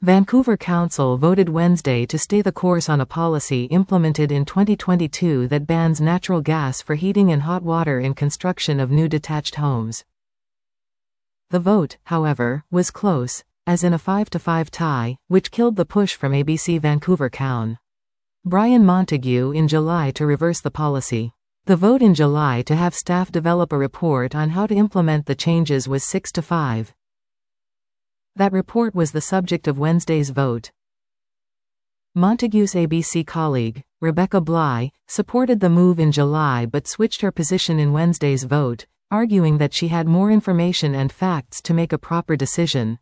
Vancouver Council voted Wednesday to stay the course on a policy implemented in 2022 that bans natural gas for heating and hot water in construction of new detached homes. The vote, however, was close, as in a 5-5 tie, which killed the push from ABC Vancouver Council. Brian Montague in July to reverse the policy. The vote in July to have staff develop a report on how to implement the changes was 6-5. That report was the subject of Wednesday's vote. Montague's ABC colleague, Rebecca Bly, supported the move in July but switched her position in Wednesday's vote, arguing that she had more information and facts to make a proper decision.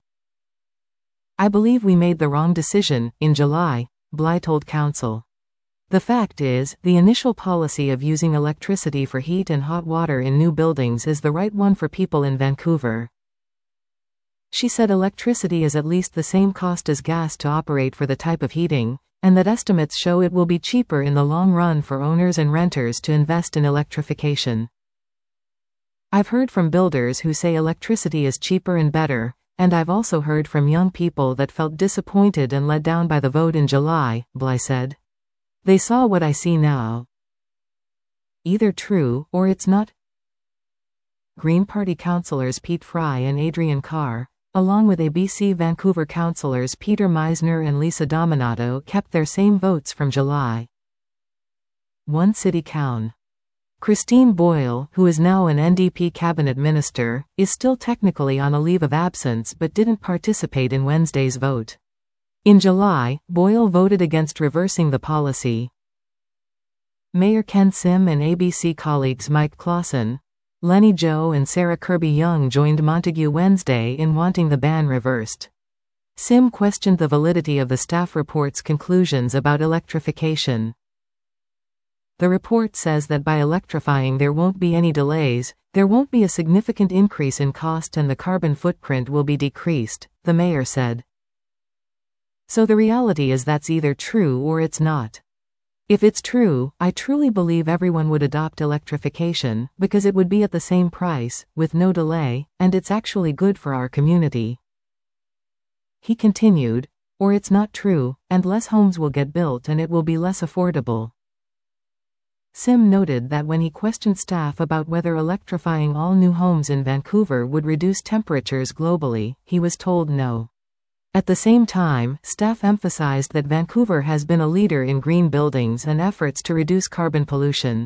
"I believe we made the wrong decision in July," Bly told Council. "The fact is, the initial policy of using electricity for heat and hot water in new buildings is the right one for people in Vancouver." She said electricity is at least the same cost as gas to operate for the type of heating, and that estimates show it will be cheaper in the long run for owners and renters to invest in electrification. "I've heard from builders who say electricity is cheaper and better, and I've also heard from young people that felt disappointed and let down by the vote in July," Bly said. "They saw what I see now. Either true, or it's not." Green Party councillors Pete Fry and Adrian Carr, along with ABC Vancouver councillors Peter Meisner and Lisa Dominato, kept their same votes from July. One City Council. Christine Boyle, who is now an NDP cabinet minister, is still technically on a leave of absence but didn't participate in Wednesday's vote. In July, Boyle voted against reversing the policy. Mayor Ken Sim and ABC colleagues Mike Clausen, Lenny Joe and Sarah Kirby-Young joined Montague Wednesday in wanting the ban reversed. Sim questioned the validity of the staff report's conclusions about electrification. The report says that by electrifying there won't be any delays, there won't be a significant increase in cost and the carbon footprint will be decreased, the mayor said. So the reality is that's either true or it's not. If it's true, I truly believe everyone would adopt electrification, because it would be at the same price, with no delay, and it's actually good for our community. He continued, or it's not true, and less homes will get built and it will be less affordable. Sim noted that when he questioned staff about whether electrifying all new homes in Vancouver would reduce temperatures globally, he was told no. At the same time, staff emphasized that Vancouver has been a leader in green buildings and efforts to reduce carbon pollution.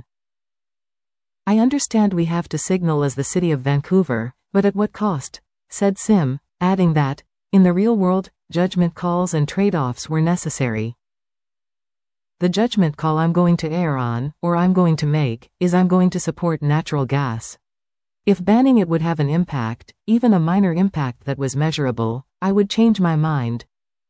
"I understand we have to signal as the City of Vancouver, but at what cost?" said Sim, adding that, in the real world, judgment calls and trade-offs were necessary. "The judgment call I'm going to err on, or I'm going to make, is I'm going to support natural gas. If banning it would have an impact, even a minor impact that was measurable, I would change my mind."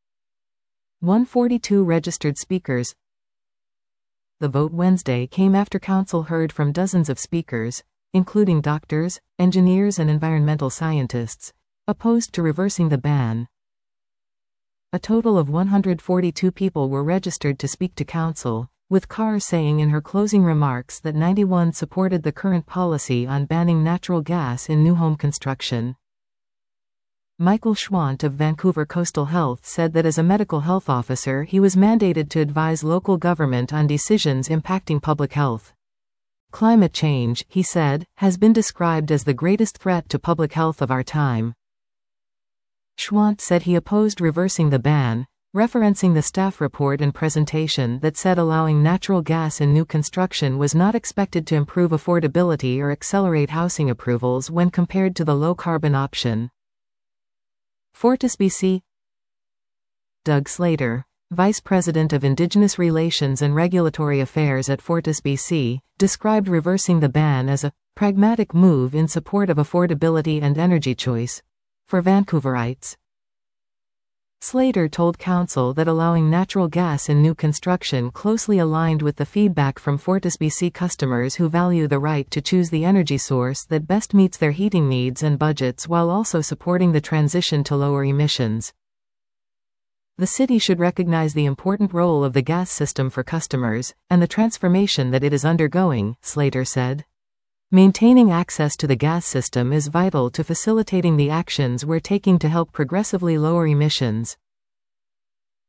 142 registered speakers. The vote Wednesday came after Council heard from dozens of speakers, including doctors, engineers and environmental scientists, opposed to reversing the ban. A total of 142 people were registered to speak to Council, with Carr saying in her closing remarks that 91 supported the current policy on banning natural gas in new home construction. Michael Schwant of Vancouver Coastal Health said that as a medical health officer he was mandated to advise local government on decisions impacting public health. "Climate change," he said, "has been described as the greatest threat to public health of our time." Schwant said he opposed reversing the ban, referencing the staff report and presentation that said allowing natural gas in new construction was not expected to improve affordability or accelerate housing approvals when compared to the low-carbon option. FortisBC. Doug Slater, Vice President of Indigenous Relations and Regulatory Affairs at FortisBC, described reversing the ban as a pragmatic move in support of affordability and energy choice for Vancouverites. Slater told Council that allowing natural gas in new construction closely aligned with the feedback from FortisBC customers who value the right to choose the energy source that best meets their heating needs and budgets while also supporting the transition to lower emissions. The city should recognize the important role of the gas system for customers, and the transformation that it is undergoing, Slater said. Maintaining access to the gas system is vital to facilitating the actions we're taking to help progressively lower emissions.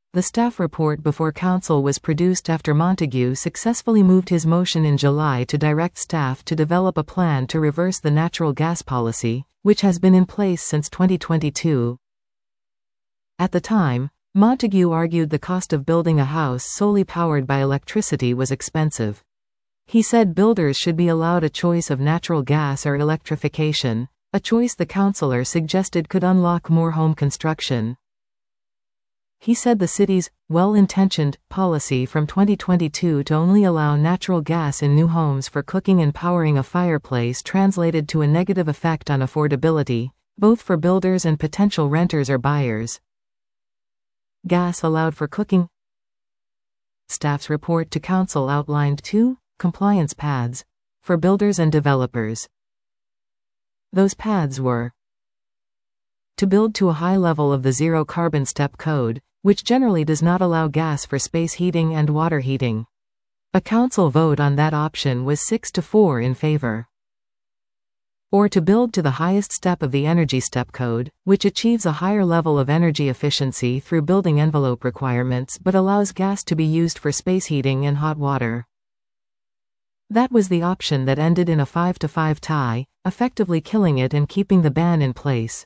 The staff report before Council was produced after Montague successfully moved his motion in July to direct staff to develop a plan to reverse the natural gas policy, which has been in place since 2022. At the time, Montague argued the cost of building a house solely powered by electricity was expensive. He said builders should be allowed a choice of natural gas or electrification, a choice the councillor suggested could unlock more home construction. He said the city's well-intentioned policy from 2022 to only allow natural gas in new homes for cooking and powering a fireplace translated to a negative effect on affordability, both for builders and potential renters or buyers. Gas allowed for cooking. Staff's report to council outlined 2 compliance paths for builders and developers. Those paths were to build to a high level of the Zero Carbon Step Code, which generally does not allow gas for space heating and water heating. A council vote on that option was 6-4 in favor. Or to build to the highest step of the Energy Step Code, which achieves a higher level of energy efficiency through building envelope requirements but allows gas to be used for space heating and hot water. That was the option that ended in a 5-5 tie, effectively killing it and keeping the ban in place.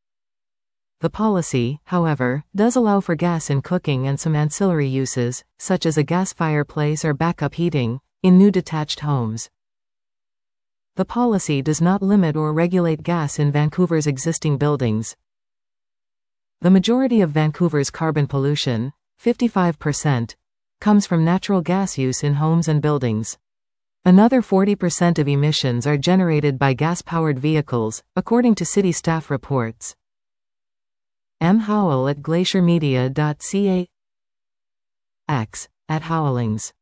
The policy, however, does allow for gas in cooking and some ancillary uses, such as a gas fireplace or backup heating, in new detached homes. The policy does not limit or regulate gas in Vancouver's existing buildings. The majority of Vancouver's carbon pollution, 55%, comes from natural gas use in homes and buildings. Another 40% of emissions are generated by gas-powered vehicles, according to city staff reports. M. Howell at glaciermedia.ca. X. at Howlings.